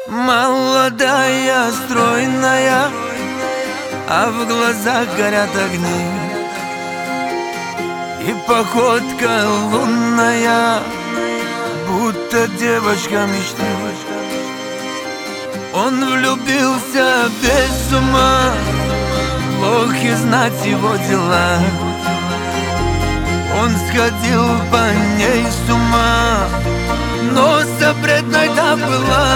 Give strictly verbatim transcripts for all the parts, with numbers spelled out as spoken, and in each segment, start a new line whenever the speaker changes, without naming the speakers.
Молодая, стройная, а в глазах горят огни. И походка лунная, будто девочка мечты. Он влюбился без ума, плохи знать его дела. Он сходил по ней с ума, но запретной-то была.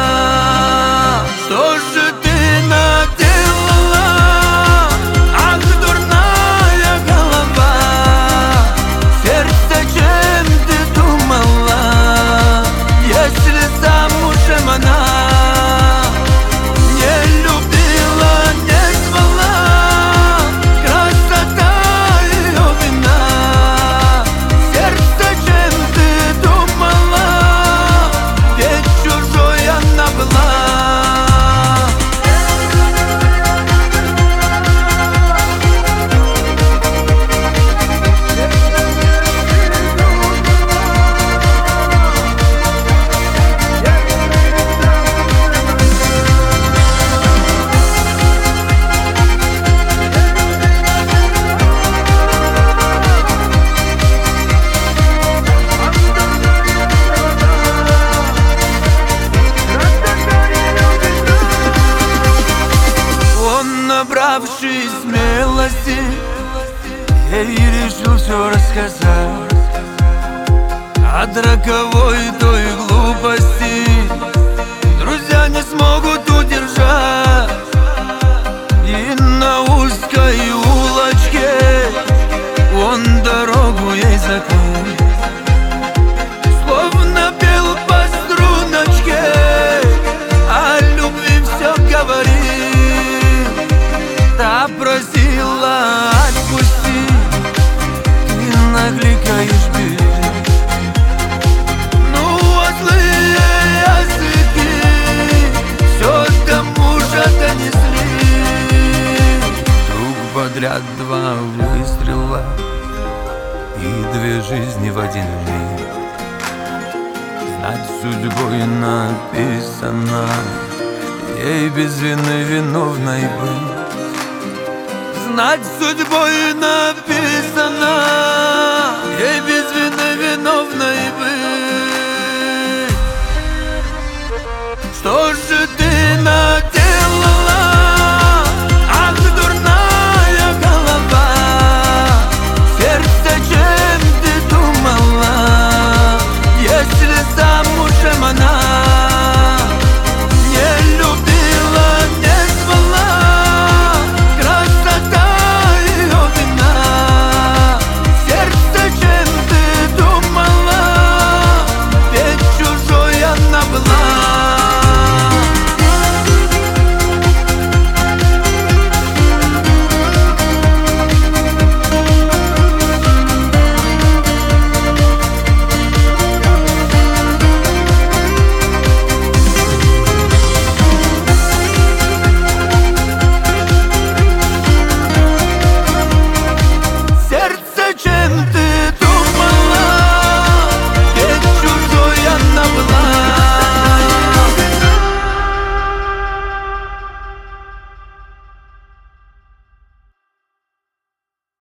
Что же ты наделала? Ах, дурная голова! Сердце, чем ты думала? Если замужем она не любила, не звала, красота ее вина. Сердце, чем ты думала? Ведь чужой она была. Набравшись смелости, ей решил все рассказать от роковой той глупости. Друзья не смогут удержать, и на узкой улочке он дорогу ей закрыл. Словно пел по струночке, о любви все говорит. Та просила отпусти, ты накликаешь беды. Ну, а злые языки все до мужа донесли. Друг подряд два выстрела и две жизни в один миг. Знать судьбой написано, ей без вины виновной быть. Знать судьбой написано, ей без вины виновной быть.